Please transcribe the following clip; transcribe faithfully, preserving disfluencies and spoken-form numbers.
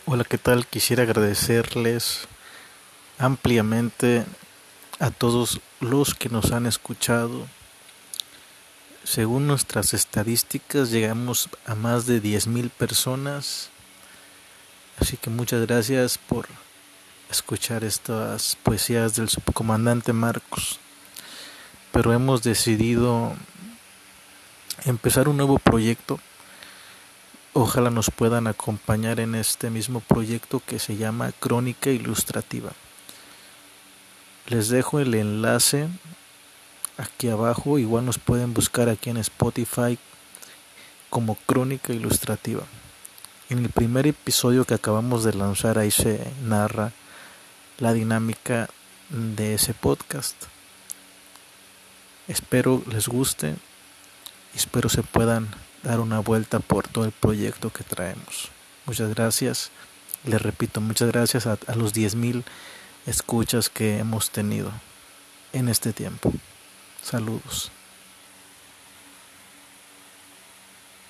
Hola, ¿qué tal? Quisiera agradecerles ampliamente a todos los que nos han escuchado. Según nuestras estadísticas, llegamos a más de diez mil personas. Así que muchas gracias por escuchar estas poesías del subcomandante Marcos. Pero hemos decidido empezar un nuevo proyecto. Ojalá nos puedan acompañar en este mismo proyecto que se llama Crónica Ilustrativa. Les dejo el enlace aquí abajo. Igual nos pueden buscar aquí en Spotify como Crónica Ilustrativa. En el primer episodio que acabamos de lanzar, ahí se narra la dinámica de ese podcast. Espero les guste y espero se puedan dar una vuelta por todo el proyecto que traemos. Muchas gracias. Les repito, muchas gracias a, a los diez mil escuchas que hemos tenido en este tiempo. Saludos.